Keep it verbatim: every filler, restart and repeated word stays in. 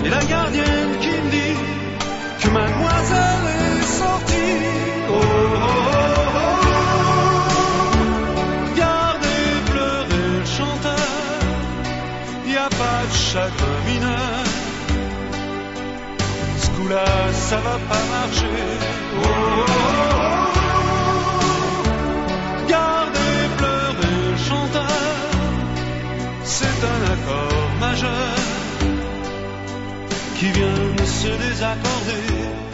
Et la gardienne qui me dit que mademoiselle est sortie. Oh, oh, oh, oh. Gardez, pleurez le chanteur, y a pas de chagrin mineur. Ce coup-là, ça va pas marcher. Oh, oh, oh, oh. Gardez, pleurez le chanteur, c'est un accord majeur qui vient de se désaccorder.